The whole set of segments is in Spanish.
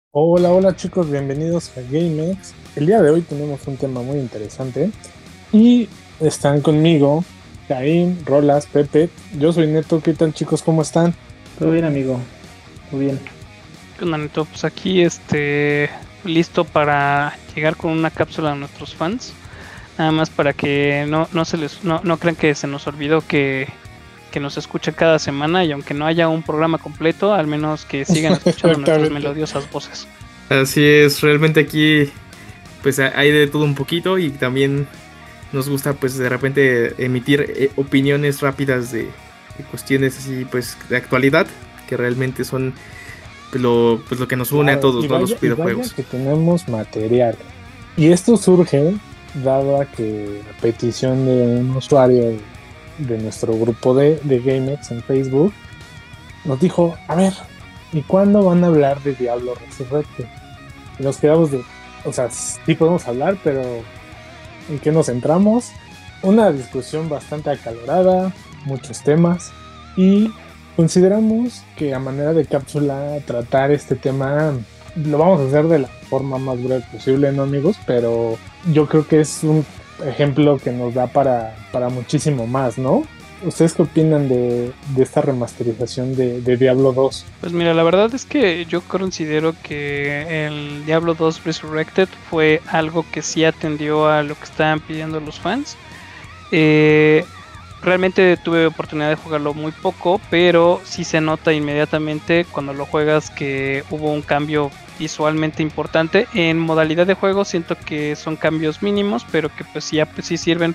Hola, hola chicos, bienvenidos a GameX. El día de hoy tenemos un tema muy interesante y están conmigo Caín, Rolas, Pepe. Yo soy Neto, ¿qué tal chicos? ¿Cómo están? Todo bien, amigo. Todo bien. ¿Qué onda, Neto? Pues aquí, listo para llegar con una cápsula a nuestros fans. Nada más para que no crean que se nos olvidó que nos escuchen cada semana y aunque no haya un programa completo, al menos que sigan escuchando nuestras Exactamente. melodiosas voces. Así es, realmente aquí pues hay de todo un poquito y también nos gusta pues de repente emitir opiniones rápidas de cuestiones así pues de actualidad que realmente son pues lo que nos une a Claro, todos, ¿no? Los y vaya videojuegos. que tenemos material. Y esto surge dado a que a petición de un usuario de nuestro grupo de GameX en Facebook nos dijo, a ver, ¿y cuándo van a hablar de Diablo Resurrected? Y nos quedamos de, o sea, sí podemos hablar, pero ¿en qué nos centramos? Una discusión bastante acalorada, muchos temas, y consideramos que a manera de cápsula tratar este tema lo vamos a hacer de la forma más breve posible, ¿no, amigos? Pero yo creo que es un ejemplo que nos da para muchísimo más, ¿no? ¿Ustedes qué opinan de esta remasterización de Diablo 2? Pues mira, la verdad es que yo considero que el Diablo 2 Resurrected fue algo que sí atendió a lo que estaban pidiendo los fans. Eh, Realmente tuve oportunidad de jugarlo muy poco, pero sí se nota inmediatamente cuando lo juegas que hubo un cambio visualmente importante. En modalidad de juego siento que son cambios mínimos, pero que pues sí, pues sí sirven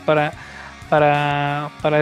para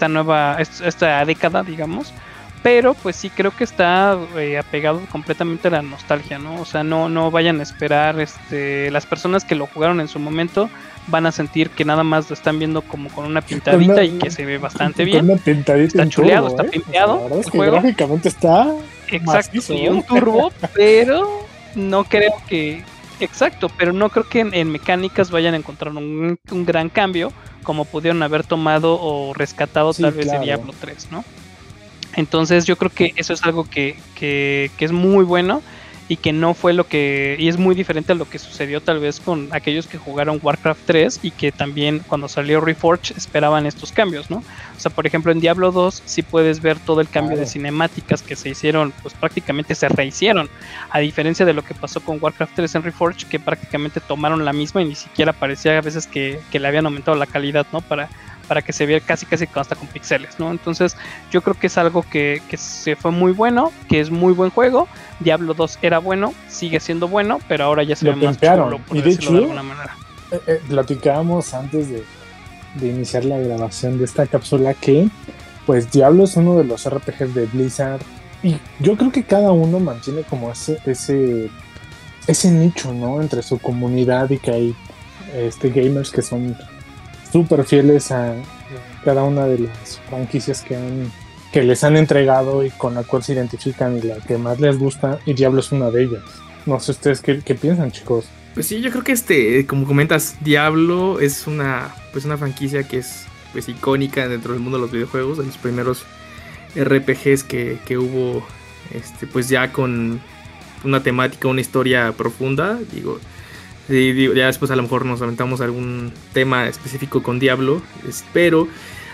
esta década, digamos. Pero pues sí creo que está apegado completamente a la nostalgia, ¿no? O sea, no vayan a esperar, las personas que lo jugaron en su momento van a sentir que nada más lo están viendo como con una Con una, pintadita y que se ve bastante con bien. una pintadita Está en chuleado, turbo, está ¿eh? O sea, la pimpeado verdad es el que juego. gráficamente está Exacto, macizo, y un ¿eh? turbo, pero no creo que... Exacto, pero no creo que en mecánicas vayan a encontrar un gran cambio como pudieron haber tomado o rescatado Sí, tal vez de claro. Diablo 3, ¿no? Entonces yo creo que eso es algo que es muy bueno y que no fue lo que... Y es muy diferente a lo que sucedió tal vez con aquellos que jugaron Warcraft 3 y que también cuando salió Reforged esperaban estos cambios, ¿no? O sea, por ejemplo en Diablo 2 sí puedes ver todo el cambio de Claro. cinemáticas que se hicieron, pues prácticamente se rehicieron, a diferencia de lo que pasó con Warcraft 3 en Reforged, que prácticamente tomaron la misma y ni siquiera parecía a veces que le habían aumentado la calidad, ¿no? Para que se viera casi hasta con pixeles, ¿no? Entonces yo creo que es algo que se fue muy bueno, que es muy buen juego. Diablo 2 era bueno, sigue siendo bueno, pero ahora ya se ve Lo más chulo, pimpearon. por Y de decirlo de hecho, alguna manera. platicábamos antes de iniciar la grabación de esta cápsula que, pues, Diablo es uno de los RPGs de Blizzard. Y yo creo que cada uno mantiene como ese nicho, ¿no? Entre su comunidad y que hay gamers que son súper fieles a cada una de las franquicias que les han entregado y con la cual se identifican y la que más les gusta, y Diablo es una de ellas. No sé ustedes qué piensan, chicos. Pues sí, yo creo que como comentas, Diablo es una franquicia que es pues icónica dentro del mundo de los videojuegos, de los primeros RPGs que hubo pues ya con una temática, una historia profunda, ya después a lo mejor nos aventamos algún tema específico con Diablo, pero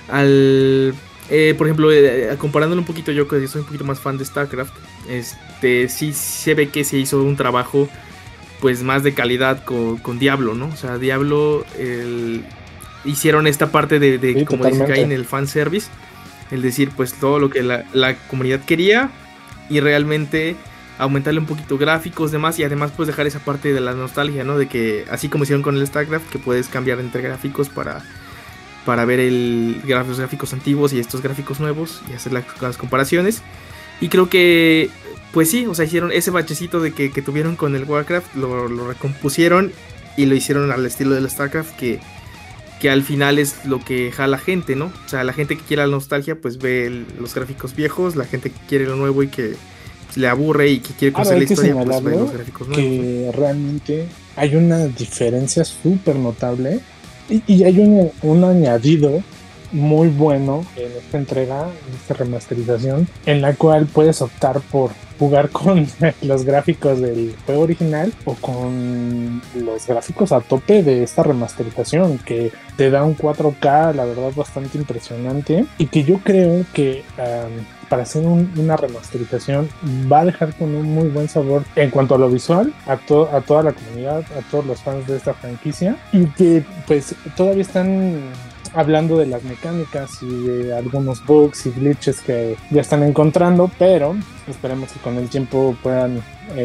por ejemplo, comparándolo un poquito, yo que soy un poquito más fan de StarCraft, sí se ve que se hizo un trabajo pues más de calidad con Diablo, ¿no? O sea, Diablo hicieron esta parte Sí, como dice Cain, totalmente. el fanservice, el decir pues todo lo que la comunidad quería y realmente aumentarle un poquito gráficos, demás, y además pues dejar esa parte de la nostalgia, ¿no? De que así como hicieron con el StarCraft, que puedes cambiar entre gráficos para ver los gráficos antiguos y estos gráficos nuevos y hacer las comparaciones. Y creo que, pues sí, o sea, hicieron ese bachecito que tuvieron con el Warcraft, lo recompusieron y lo hicieron al estilo del StarCraft, que al final es lo que jala gente, ¿no? O sea, la gente que quiere la nostalgia, pues ve los gráficos viejos, la gente que quiere lo nuevo y que pues, le aburre y que quiere Ahora conocer hay la que historia, pues ve los señalarlo gráficos nuevos, ¿no? que realmente hay una diferencia súper notable y hay un añadido muy bueno en esta entrega, en esta remasterización, en la cual puedes optar por jugar con los gráficos del juego original o con los gráficos a tope de esta remasterización, que te da un 4K, la verdad, bastante impresionante, y que yo creo que para hacer una remasterización va a dejar con un muy buen sabor en cuanto a lo visual a toda la comunidad, a todos los fans de esta franquicia, y que pues todavía están hablando de las mecánicas y de algunos bugs y glitches que ya están encontrando, pero esperemos que con el tiempo puedan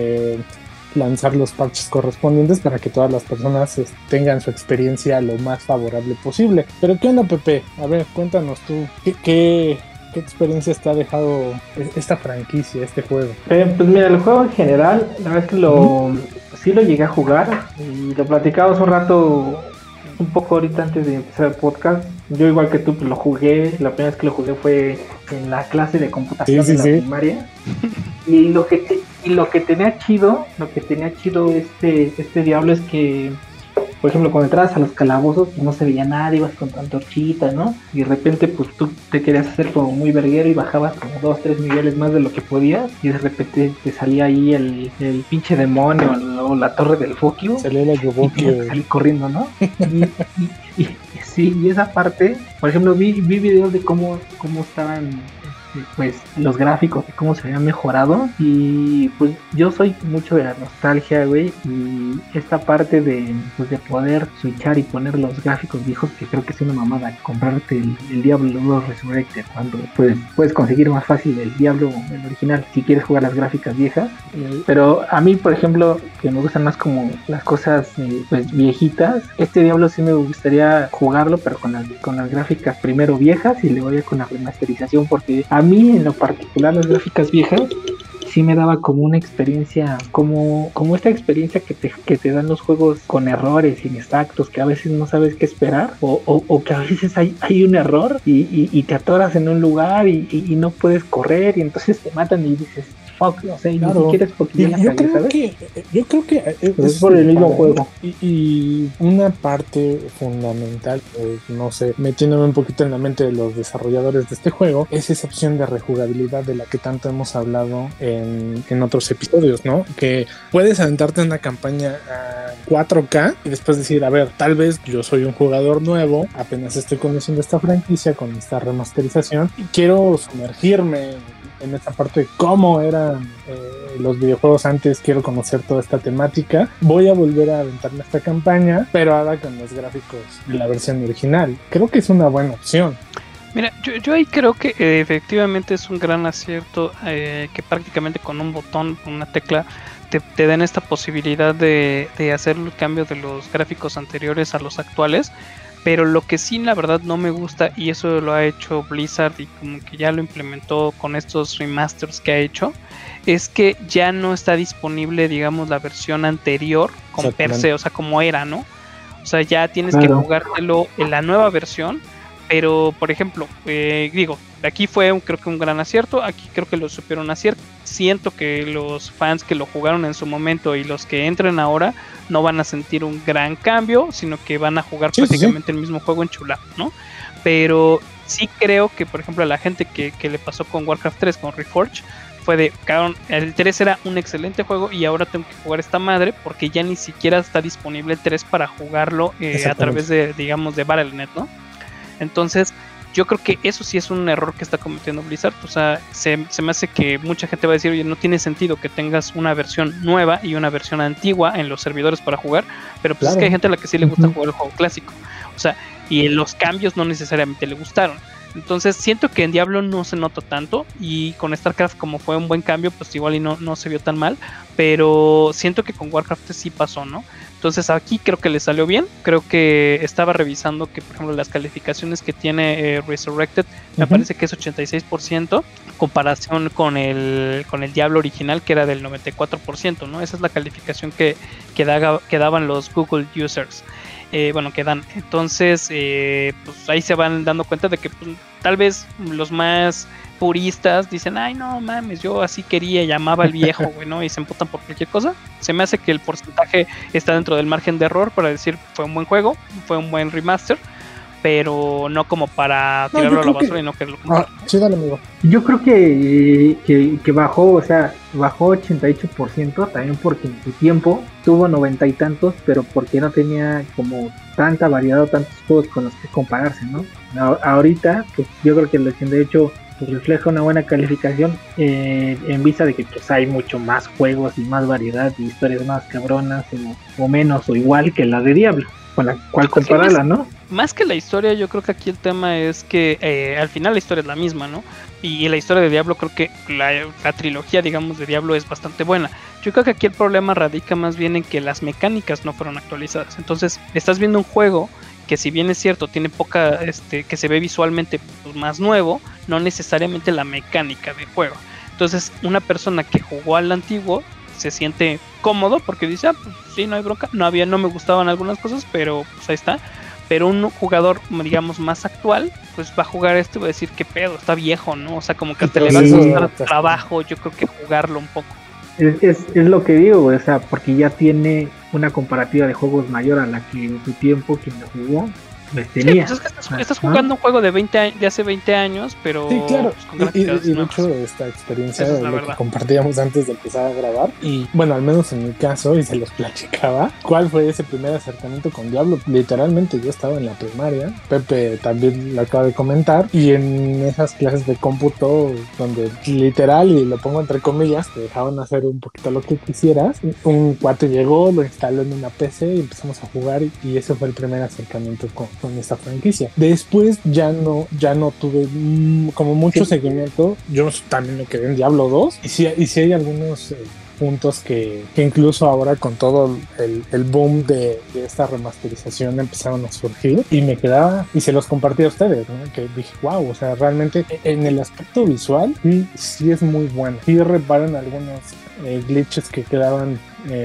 lanzar los parches correspondientes para que todas las personas tengan su experiencia lo más favorable posible. Pero ¿qué onda, Pepe? A ver, cuéntanos tú, ¿qué experiencias te ha dejado esta franquicia, este juego? Pues mira, el juego en general, la verdad es que sí lo llegué a jugar y lo platicaba hace un rato, un poco ahorita antes de empezar el podcast. Yo igual que tú pues lo jugué, la primera vez que lo jugué fue en la clase de computación de la primaria. Y lo que tenía chido este Diablo es que, por ejemplo, cuando entrabas a los calabozos pues no se veía nada, ibas con tu antorchita, ¿no? Y de repente pues tú te querías hacer como muy verguero y bajabas como 2-3 niveles más de lo que podías, y de repente te salía ahí el pinche demonio o la torre del Fokio. Salía la Yubokio. Salí corriendo, ¿no? Sí, y esa parte, por ejemplo, vi videos de cómo estaban pues los gráficos y cómo se habían mejorado, y pues yo soy mucho de la nostalgia, güey, y esta parte de poder switchar y poner los gráficos viejos, que creo que es una mamada comprarte el Diablo 2 Resurrected cuando puedes conseguir más fácil el Diablo, el original, si quieres jugar las gráficas viejas. Pero a mí, por ejemplo, que me gustan más como las cosas pues viejitas, este Diablo sí me gustaría jugarlo, pero con las gráficas primero viejas y luego ya con la remasterización, porque a mí en lo particular las gráficas viejas sí me daba como una experiencia, como esta experiencia que te dan los juegos con errores inexactos, que a veces no sabes qué esperar, o que a veces hay un error y te atoras en un lugar y no puedes correr, y entonces te matan y dices fuck, o sea, y claro, ni siquiera es porque yo la cagué, ¿sabes? Yo creo que es por el mismo juego. Y una parte fundamental, pues, no sé, metiéndome un poquito en la mente de los desarrolladores de este juego, es esa opción de rejugabilidad de la que tanto hemos hablado en otros episodios, ¿no? Que puedes aventarte una campaña a 4K y después decir, a ver, tal vez yo soy un jugador nuevo, apenas estoy conociendo esta franquicia con esta remasterización y quiero sumergirme en esta parte de cómo eran los videojuegos antes, quiero conocer toda esta temática, voy a volver a aventarme esta campaña, pero ahora con los gráficos de la versión original. Creo que es una buena opción. Mira, yo ahí creo que efectivamente es un gran acierto que prácticamente con un botón, una tecla, te den esta posibilidad de hacer el cambio de los gráficos anteriores a los actuales. Pero lo que sí, la verdad, no me gusta, y eso lo ha hecho Blizzard y como que ya lo implementó con estos remasters que ha hecho, es que ya no está disponible, digamos, la versión anterior con per se, o sea, como era, ¿no? O sea, ya tienes que jugártelo en la nueva versión. Pero, por ejemplo, aquí fue creo que un gran acierto, aquí creo que lo supieron hacer. Siento que los fans que lo jugaron en su momento y los que entren ahora no van a sentir un gran cambio, sino que van a jugar prácticamente el mismo juego enchulado, ¿no? Pero sí creo que, por ejemplo, a la gente que le pasó con Warcraft 3, con Reforged, fue de, cabrón, el 3 era un excelente juego y ahora tengo que jugar esta madre porque ya ni siquiera está disponible el 3 para jugarlo a través de, digamos, de Battle.net, ¿no? Entonces, yo creo que eso sí es un error que está cometiendo Blizzard. O sea, se me hace que mucha gente va a decir, oye, no tiene sentido que tengas una versión nueva y una versión antigua en los servidores para jugar, pero pues es que hay gente a la que sí le gusta jugar el juego clásico. O sea, y los cambios no necesariamente le gustaron. Entonces siento que en Diablo no se nota tanto, y con StarCraft, como fue un buen cambio, pues igual y no se vio tan mal, pero siento que con Warcraft sí pasó, ¿no? Entonces aquí creo que le salió bien. Creo que estaba revisando que, por ejemplo, las calificaciones que tiene Resurrected, me parece que es 86%, en comparación con el Diablo original, que era del 94%, ¿no? Esa es la calificación que daban los Google users. Que dan. Entonces, pues ahí se van dando cuenta de que pues, tal vez los más puristas dicen, ay, no mames, yo así quería y llamaba al viejo, güey, ¿no? Y se emputan por cualquier cosa. Se me hace que el porcentaje está dentro del margen de error para decir, fue un buen juego, fue un buen remaster, pero no como para No, tirarlo yo a la creo que- basura y no quererlo comprar. Sí, dale, amigo. Yo creo que bajó, o sea, bajó 88% también porque en su tiempo tuvo 90 y tantos, pero porque no tenía como tanta variedad o tantos juegos con los que compararse, ¿no? Ahorita, pues yo creo que el 88 pues, refleja una buena calificación en vista de que pues hay mucho más juegos y más variedad y historias más cabronas o menos o igual que la de Diablo, con la cual compararla, ¿no? Más que la historia, yo creo que aquí el tema es que al final la historia es la misma, ¿no? Y la historia de Diablo, creo que la trilogía, digamos, de Diablo es bastante buena. Yo creo que aquí el problema radica más bien en que las mecánicas no fueron actualizadas. Entonces, estás viendo un juego que, si bien es cierto, tiene poca, que se ve visualmente pues, más nuevo, no necesariamente la mecánica de juego. Entonces, una persona que jugó al antiguo se siente cómodo porque dice, pues sí, no hay bronca, no me gustaban algunas cosas, pero pues ahí está. Pero un jugador, digamos, más actual, pues va a jugar esto y va a decir, qué pedo, está viejo, ¿no? O sea, como que te le va a costar trabajo, yo creo que jugarlo un poco. Es lo que digo, o sea, porque ya tiene una comparativa de juegos mayor a la que en su tiempo quien lo jugó pues tenía. Sí, pues es que estás jugando un juego de hace 20 años, pero Sí, claro. pues, con gráficas Y de nuevas. hecho, esta experiencia Esa es la lo verdad. que compartíamos antes de empezar a grabar. Y bueno, al menos en mi caso, y se los platicaba, ¿cuál fue ese primer acercamiento con Diablo? Literalmente, yo estaba en la primaria. Pepe también lo acaba de comentar. Y en esas clases de cómputo, donde literal, y lo pongo entre comillas, te dejaban hacer un poquito lo que quisieras. Un cuate llegó, lo instaló en una PC y empezamos a jugar. Y ese fue el primer acercamiento con esta franquicia. Después ya no tuve como mucho seguimiento. Yo también me quedé en Diablo 2 y sí hay algunos puntos que incluso ahora con todo el boom de esta remasterización empezaron a surgir y me quedaba y se los compartí a ustedes, ¿no? Que dije, wow, o sea, realmente en el aspecto visual sí es muy bueno. Sí reparan algunos glitches que quedaban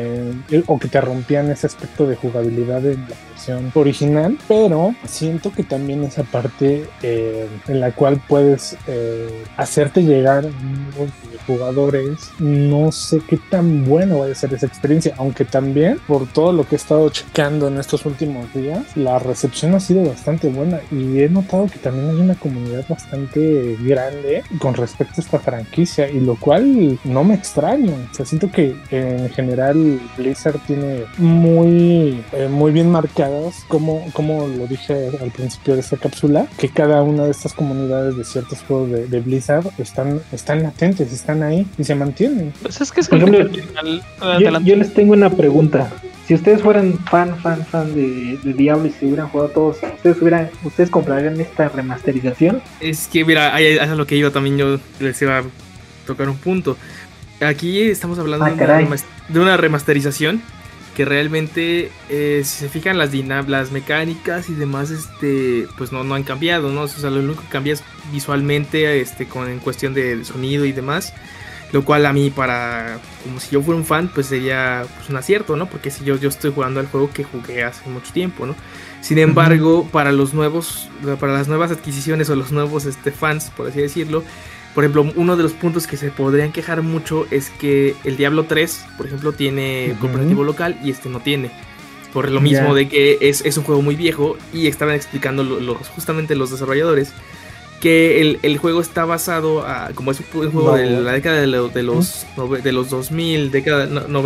o que te rompían ese aspecto de jugabilidad en la versión original, pero siento que también esa parte en la cual puedes hacerte llegar amigos de jugadores, no sé qué tan bueno vaya a ser esa experiencia, aunque también por todo lo que he estado checando en estos últimos días, la recepción ha sido bastante buena y he notado que también hay una comunidad bastante grande con respecto a esta franquicia, y lo cual no me extraña. O sea, siento que en general Blizzard tiene muy bien marcadas, como lo dije al principio de esta cápsula, que cada una de estas comunidades de ciertos juegos de Blizzard están latentes, están ahí y se mantienen. Pues es que es Por gente ejemplo, que al final yo les tengo una pregunta. Si ustedes fueran fan de Diablo y se hubieran jugado todos, ¿ustedes comprarían esta remasterización? Es que, mira, ahí es a lo que iba también. Yo les iba a tocar un punto. Aquí estamos hablando de una remasterización que realmente, si se fijan, las mecánicas y demás, pues no han cambiado, ¿no? O sea, lo único que cambia es visualmente, en cuestión de sonido y demás. Lo cual a mí, como si yo fuera un fan, pues sería pues, un acierto, ¿no? Porque si yo estoy jugando al juego que jugué hace mucho tiempo, ¿no? Sin embargo, para las nuevas adquisiciones o los nuevos fans, por así decirlo, por ejemplo, uno de los puntos que se podrían quejar mucho es que el Diablo 3, por ejemplo, tiene cooperativo local y no tiene. Por lo mismo de que es un juego muy viejo, y estaban explicando justamente los desarrolladores que el juego está basado como es un juego de la década de los 2000, década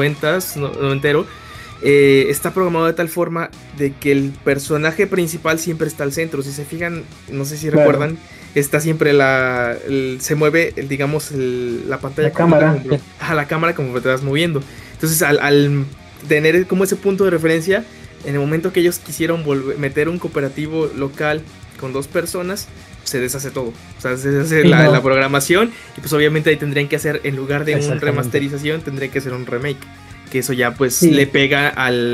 90, está programado de tal forma de que el personaje principal siempre está al centro. Si se fijan, no sé si recuerdan, está siempre se mueve, digamos, la pantalla, la cámara como te vas moviendo. Entonces al tener como ese punto de referencia, en el momento que ellos quisieron meter un cooperativo local con 2 personas, se deshace todo. O sea, se deshace la programación, y pues obviamente ahí tendrían que hacer, en lugar de una remasterización, tendrían que hacer un remake, que eso ya pues le pega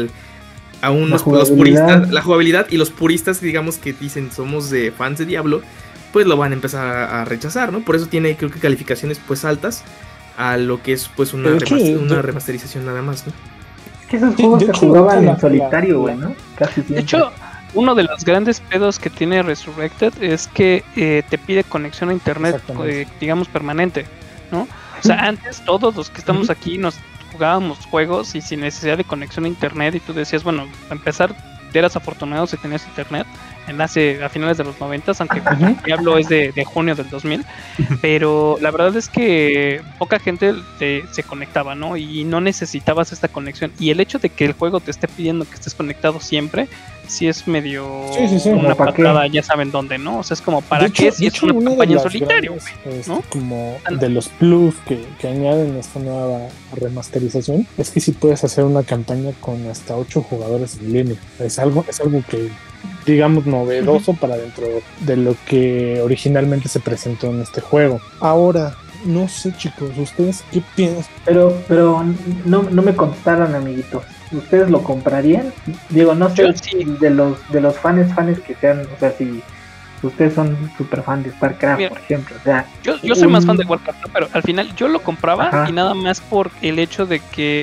los puristas, la jugabilidad, y los puristas, digamos, que dicen somos fans de Diablo, pues lo van a empezar a rechazar, ¿no? Por eso tiene, creo que, calificaciones pues altas a lo que es pues una remasterización nada más, ¿no? Es que esos juegos se jugaban en solitario, güey, ¿no? Casi siempre. De hecho, uno de los grandes pedos que tiene Resurrected es que te pide conexión a internet, digamos, permanente, ¿no? O sea, antes todos los que estamos aquí nos jugábamos juegos y sin necesidad de conexión a internet, y tú decías, bueno, a empezar, eras afortunado si tenías internet, a finales de los 90, aunque Diablo es de junio del 2000, pero la verdad es que poca gente se conectaba, ¿no? Y no necesitabas esta conexión. Y el hecho de que el juego te esté pidiendo que estés conectado siempre, sí es medio como una patada, ya saben dónde, ¿no? O sea, es como, ¿para qué? Si es una campaña en solitario, güey, ¿no? Como de los plus que añaden esta nueva remasterización, es que sí puedes hacer una campaña con hasta 8 jugadores en línea. Es algo que, digamos, novedoso para dentro de lo que originalmente se presentó en este juego. Ahora, no sé, chicos, ¿ustedes qué piensan? Pero no me contestaron, amiguitos. ¿Ustedes lo comprarían? Digo, no sé, sí. de los fans que sean, o sea, si ustedes son súper fan de StarCraft, mira, por ejemplo, o sea, yo soy más fan de Warcraft, pero al final yo lo compraba y nada más por el hecho de que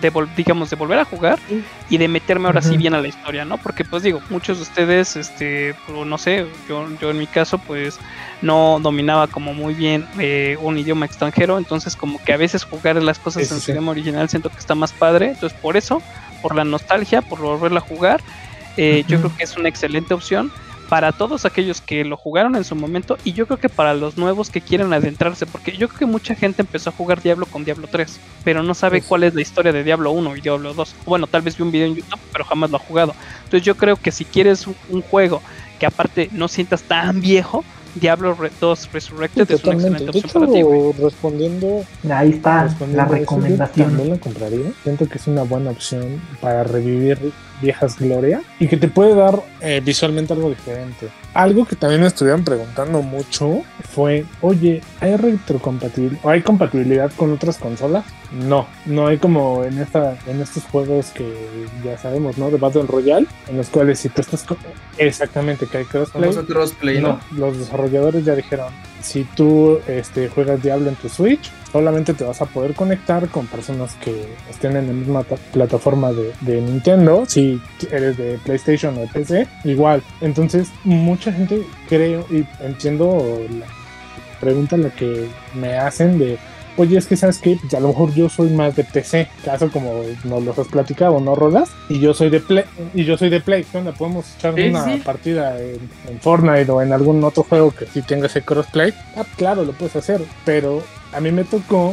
de volver a jugar y de meterme ahora sí bien a la historia, ¿no? Porque pues digo, muchos de ustedes, no sé, yo en mi caso pues no dominaba como muy bien un idioma extranjero, entonces como que a veces jugar las cosas en su idioma original siento que está más padre, entonces por eso, por la nostalgia, por volverla a jugar, yo creo que es una excelente opción para todos aquellos que lo jugaron en su momento, y yo creo que para los nuevos que quieren adentrarse, porque yo creo que mucha gente empezó a jugar Diablo con Diablo 3, pero no sabe cuál es la historia de Diablo 1 y Diablo 2. Bueno, tal vez vi un video en YouTube, pero jamás lo ha jugado. Entonces yo creo que si quieres un juego que aparte no sientas tan viejo, Diablo 2 Resurrected sí, es una excelente opción para ti, güey. Respondiendo, ahí está la recomendación. También lo compraría. Siento que es una buena opción para revivir viejas glorias y que te puede dar visualmente algo diferente. Algo que también me estuvieron preguntando mucho fue, oye, ¿hay retrocompatibilidad o hay compatibilidad con otras consolas? No hay como en estos juegos que ya sabemos, ¿no? De Battle Royale, en los cuales si tú estás exactamente que hay crossplay, no, los desarrolladores ya dijeron, si tú juegas Diablo en tu Switch, solamente te vas a poder conectar con personas que estén en la misma plataforma de Nintendo. Si eres de PlayStation o de PC, igual. Entonces, mucha gente creo y entiendo la pregunta la que me hacen de, oye, es que sabes que a lo mejor yo soy más de PC, caso como nos los has platicado, ¿no, Rolas? Y yo soy de Play, ¿qué onda? ¿Podemos echar una partida en Fortnite o en algún otro juego que sí tenga ese crossplay? Ah, claro, lo puedes hacer, pero a mí me tocó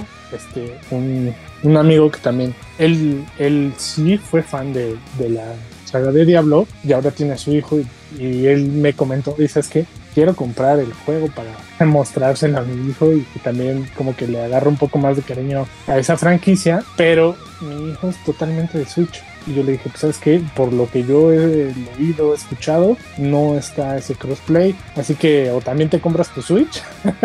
un amigo que también, él sí fue fan de la saga de Diablo y ahora tiene a su hijo y él me comentó, dice, es que quiero comprar el juego para mostrárselo a mi hijo y que también como que le agarre un poco más de cariño a esa franquicia, pero mi hijo es totalmente de Switch. Y yo le dije, pues sabes que por lo que yo he leído, he escuchado, no está ese crossplay, así que o también te compras tu Switch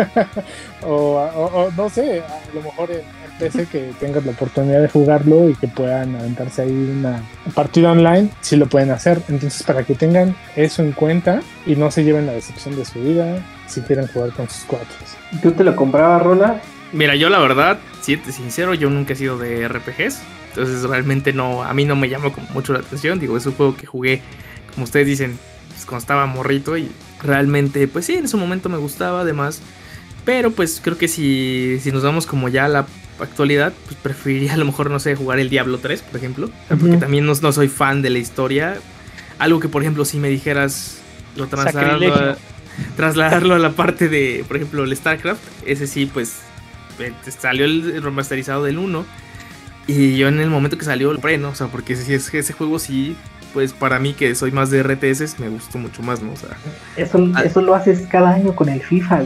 o no sé, a lo mejor en PC que tengas la oportunidad de jugarlo y que puedan aventarse ahí una partida online, sí lo pueden hacer. Entonces, para que tengan eso en cuenta y no se lleven la decepción de su vida si quieren jugar con sus cuates. ¿Tú te lo comprabas, Rola? Mira, yo la verdad, siete sincero, yo nunca he sido de RPGs, entonces realmente no, a mí no me llama como mucho la atención. Digo, es un juego que jugué, como ustedes dicen, pues cuando estaba morrito y realmente, pues sí, en su momento me gustaba además, pero pues creo que si nos vamos como ya a la actualidad, pues preferiría a lo mejor, no sé, jugar el Diablo 3, por ejemplo, porque también no soy fan de la historia. Algo que, por ejemplo, si me dijeras lo trasladarlo a la parte de, por ejemplo, el StarCraft, ese sí, pues salió el remasterizado del 1 y yo en el momento que salió lo compré, ¿no? O sea, porque si es que ese juego sí, pues para mí que soy más de RTS me gustó mucho más, ¿no? O sea, eso lo haces cada año con el FIFA.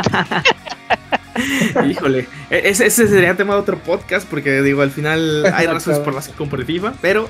Híjole, ese sería tema de otro podcast, porque digo, al final hay razones por las que compro el FIFA, pero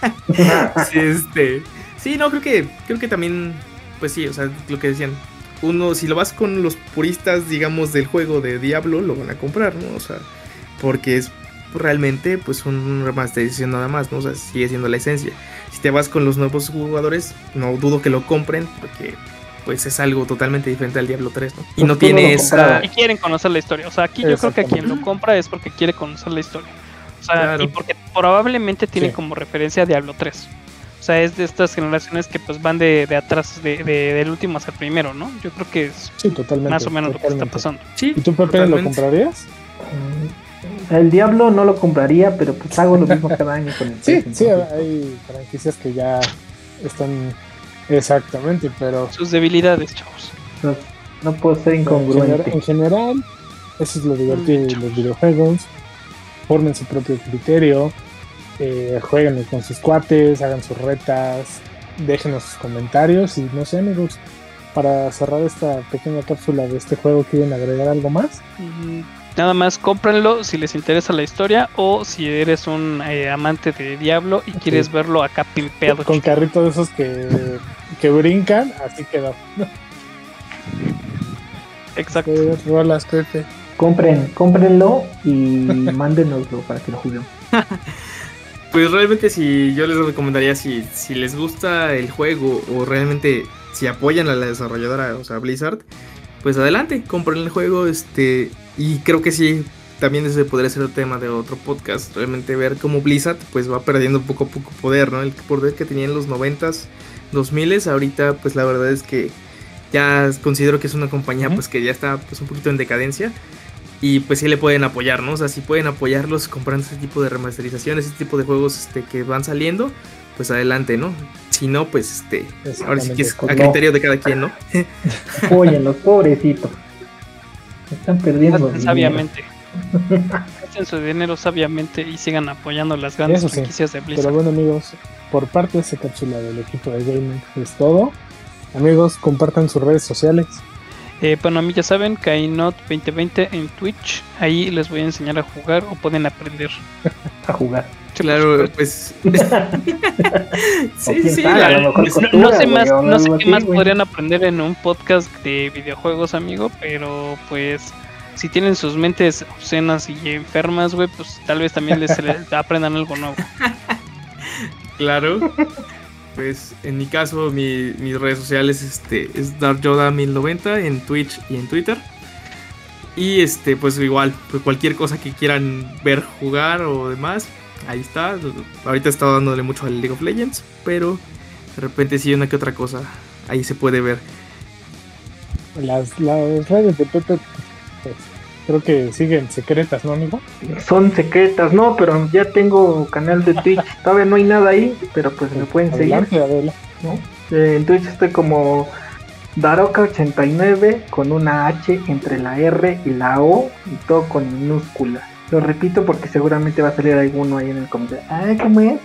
sí, no, creo que también, pues sí, o sea, lo que decían, uno, si lo vas con los puristas, digamos, del juego de Diablo, lo van a comprar, ¿no? O sea, porque es realmente, pues, un remasterización nada más, ¿no? O sea, sigue siendo la esencia. Si te vas con los nuevos jugadores, no dudo que lo compren, porque pues es algo totalmente diferente al Diablo 3, ¿no? Y no tiene esa... Y quieren conocer la historia, o sea, aquí yo creo que a quien lo compra es porque quiere conocer la historia. O sea, claro. Y porque probablemente tiene como referencia a Diablo 3. O sea, es de estas generaciones que pues van de atrás, del último hacia el primero, ¿no? Yo creo que es más o menos lo que está pasando. Sí, ¿y tú, Pepe, lo comprarías? El Diablo no lo compraría, pero pues hago lo mismo cada año con el Sí, hay franquicias que ya están Exactamente, pero Sus debilidades, chavos. No puedo ser incongruente. en general, eso es lo divertido de los videojuegos. Formen su propio criterio, jueguen con sus cuates, hagan sus retas, déjenos sus comentarios y no sé, amigos, para cerrar esta pequeña cápsula de este juego, ¿quieren agregar algo más? Nada más cómprenlo si les interesa la historia o si eres un amante de Diablo y quieres verlo acá pimpeado. Con carritos de esos que brincan, así quedó. Exacto. Rolas, Pepe. Cómprenlo y mándenoslo para que lo juguemos. Pues realmente si yo les recomendaría si les gusta el juego o realmente si apoyan a la desarrolladora, o sea Blizzard, pues adelante, compren el juego, y creo que sí, también ese podría ser el tema de otro podcast, realmente ver cómo Blizzard pues va perdiendo poco a poco poder, ¿no? El poder que tenía en los 90s, 2000s, ahorita pues la verdad es que ya considero que es una compañía pues que ya está pues un poquito en decadencia. Y pues sí le pueden apoyar, ¿no? O sea, si pueden apoyarlos comprando este tipo de remasterizaciones, este tipo de juegos que van saliendo, pues adelante, ¿no? Si no, pues ahora sí que es a criterio de cada quien, ¿no? Apóyenlos, pobrecitos. Están perdiendo Gasten sabiamente. Gasten su dinero sabiamente y sigan apoyando las grandes franquicias de Blizzard. Pero bueno, amigos, por parte de esta cápsula del equipo de gaming es todo. Amigos, compartan sus redes sociales. Bueno, a mí ya saben, Kainot 2020 en Twitch. Ahí les voy a enseñar a jugar o pueden aprender a jugar. Claro, pues. sí, no sé más, no sé qué más podrían aprender en un podcast de videojuegos, amigo, pero pues si tienen sus mentes obscenas y enfermas, güey, pues tal vez también les aprendan algo nuevo. Claro. Pues en mi caso, mis redes sociales es DarkYoda1090 en Twitch y en Twitter. Y pues igual, pues cualquier cosa que quieran ver jugar o demás, ahí está. Ahorita he estado dándole mucho al League of Legends, pero de repente sí una que otra cosa ahí se puede ver. Las redes de Pepe, pues, creo que siguen secretas, ¿no, amigo? Son secretas, no, pero ya tengo canal de Twitch. Todavía no hay nada ahí, pero pues me pueden seguir, ¿no? En Twitch estoy como Daroka89 con una H entre la R y la O y todo con minúsculas. Lo repito porque seguramente va a salir alguno ahí en el comentario. ¿Cómo es?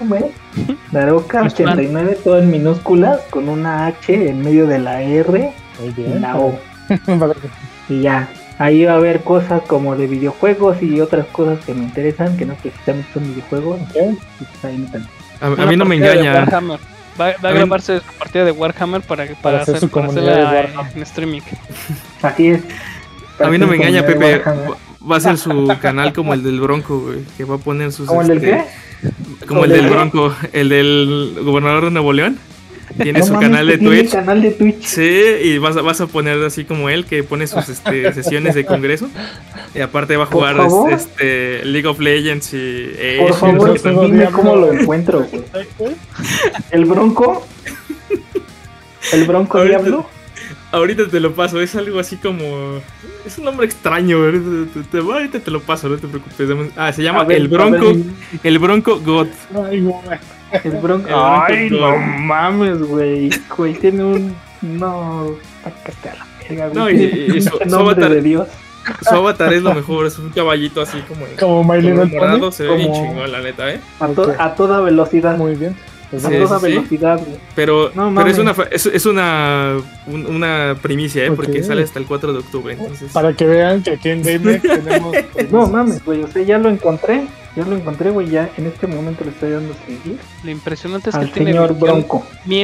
Daroka89 todo en minúsculas con una H en medio de la R y la O. Y ya. Ahí va a haber cosas como de videojuegos y otras cosas que me interesan, que no precisamente son videojuegos. A mí no me engaña. Va a grabarse su partida de Warhammer para hacer su comunidad en streaming. Así es. A mí no me engaña, Pepe. Va a ser su canal como el del Bronco, güey, que va a poner sus... ¿Como el del qué? Como el del Bronco, el del gobernador de Nuevo León. Tiene su canal de Twitch. Canal de Twitch. Sí, y vas a poner así como él, que pone sus sesiones de congreso. Y aparte va a jugar League of Legends y por favor, dime cómo lo encuentro, güey. ¿El Bronco? ¿El Bronco Diablo? Ahorita te lo paso, es algo así como... Es un nombre extraño, ahorita te lo paso, no te preocupes. Se llama El Bronco God. Ay, güey. El Bronco. Ay, no mames, güey. Tiene un... No, sácate a la verga, güey. No, y su avatar de Dios. Su avatar es lo mejor, es un caballito así como My Little Pony. Se ve bien chingón, la neta, A toda velocidad. Muy bien. A toda velocidad, güey. Pero es una primicia, porque sale hasta el 4 de octubre, entonces... Para que vean que aquí en GameX tenemos... No mames, güey, o sea, ya lo encontré, güey, ya en este momento le estoy dando seguir. Lo impresionante es que tiene Bronco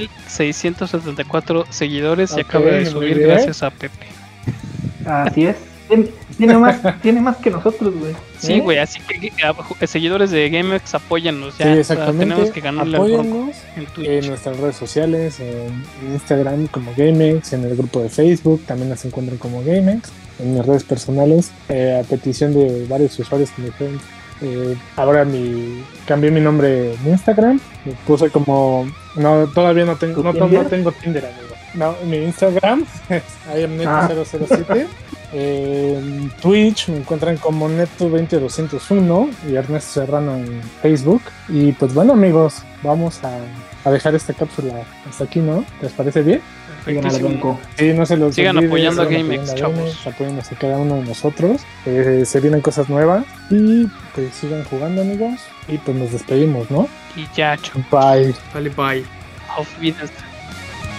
1674 seguidores y acaba de subir gracias a Pepe. Así es. Tiene más que nosotros, güey. Sí, güey, así que seguidores de GameX, apóyanos ya. Sí, exactamente. Tenemos que ganarle al Bronco en Twitch. En nuestras redes sociales, en Instagram como GameX, en el grupo de Facebook también nos encuentran como GameX. En mis redes personales, a petición de varios usuarios que me dijeron, ahora cambié mi nombre en Instagram. Me puse como... No, todavía no tengo Tinder, amigo. No, mi Instagram es IamNet007. En Twitch me encuentran como Neto20201 y Ernesto Serrano en Facebook. Y pues bueno, amigos, vamos a dejar esta cápsula hasta aquí, ¿no? ¿Les parece bien? Sigan al banco. Sí, no se los Sigan olvide, apoyando a sigan GameX, apoyando a chavos. GameX, apóyennos a cada uno de nosotros. Se vienen cosas nuevas y pues sigan jugando, amigos. Y pues nos despedimos, ¿no? Y ya, chavos. Bye. Vale, bye. Auf Wiedersehen.